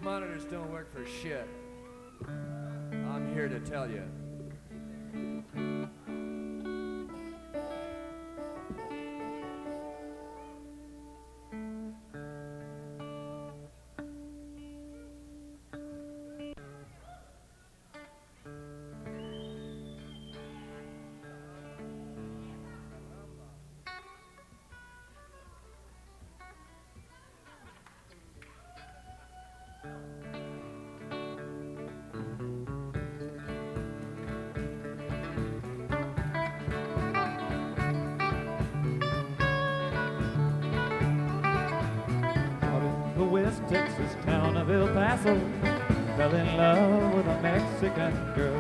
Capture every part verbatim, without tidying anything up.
monitors don't work for shit. I'm here to tell you. Texas town of El Paso, fell in love with a Mexican girl.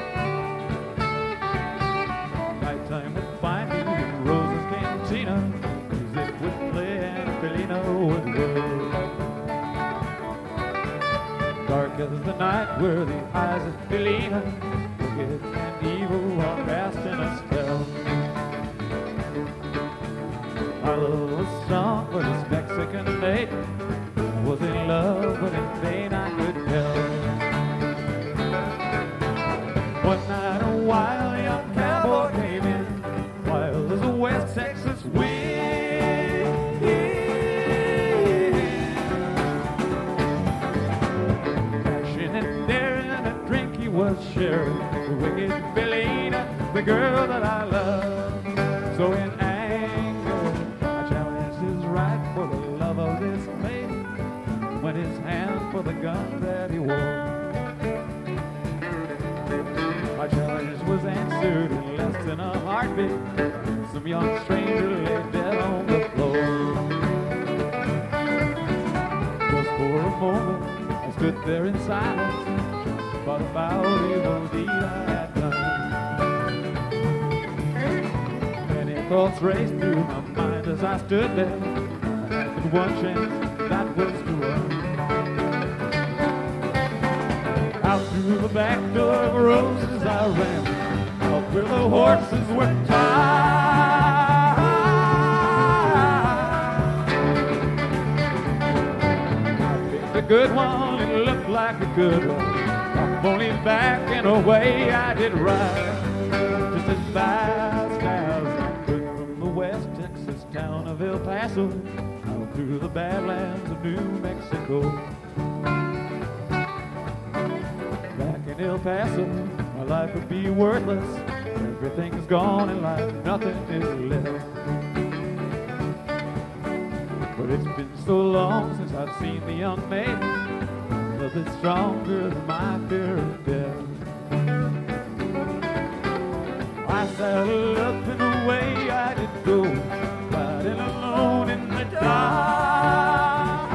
Nighttime would find me in Rosa's Cantina, music would play and Felina would whirl. Dark as the night were the eyes of Felina, wicked and evil while cast in a spell. Our love was strong, but his Mexican maiden was in love, but in vain I could tell. One night a wild young cowboy came in, wild as a West Texas wind. Passion and daring and a drink he was sharing, the wicked Felina, the girl that I love. So in anger I challenged his right for the love of this maiden, went his hand for the gun that he wore. My challenge was answered in less than a heartbeat. Some young stranger lay dead on the floor. Just for a moment I stood there in silence, thought about evil deed I had done. Many thoughts raced through my mind as I stood there. I had but one chance, that was to run. Out through the back door of Roses I ran, out where the horses were tied. I picked a good one, it looked like a good one. I'm only backing away, I did ride just as fast as I could from the West Texas town of El Paso, out through the Badlands of New Mexico. In El Paso, my life would be worthless. Everything's gone in life, nothing is left. But it's been so long since I've seen the young maiden, love is stronger than my fear of death. I saddled up and away I did go, riding alone in the dark.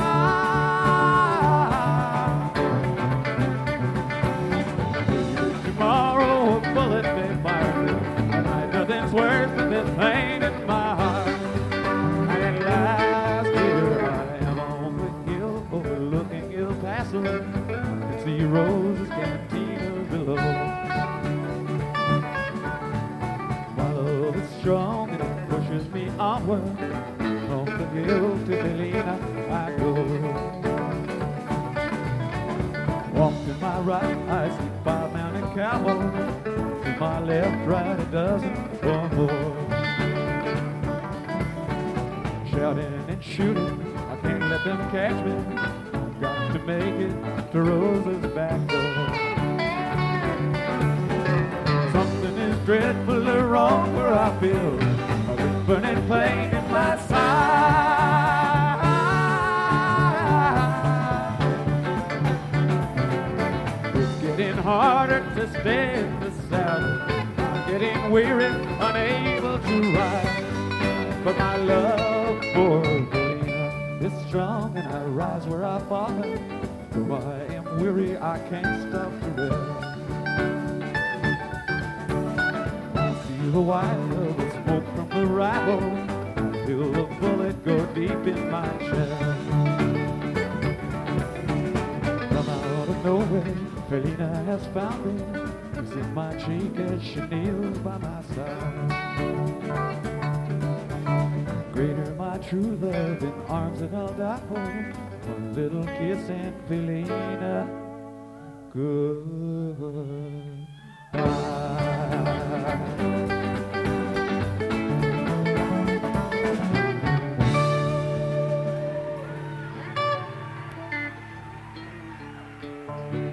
Tomorrow a bullet may fire me, and nothing's worse than this pain in my heart. And at last here I am on the hill overlooking El Paso, I can see Rosa's Cantina below. My love is strong and it pushes me onward, from the hill to Felina I go. Walk to my right, I see five mounted cowboys. To my left, right, a dozen or more. Shouting and shooting, I can't let them catch me. I've got to make it to Rosa's back door. Something is dreadfully wrong where I feel a big burning pain in my side. Harder to stay in the saddle, I'm getting weary, unable to ride. But my love for Felina is strong, and I rise where I fall. Though I am weary, I can't stop to rest. I see the white of the smoke from the rifle, I feel the bullet go deep in my chest. From out of nowhere, Felina has found me, kissing my cheek as she kneels by my side. greater my true love in arms that I'll die for. One little kiss and feeling uh, good. Bye.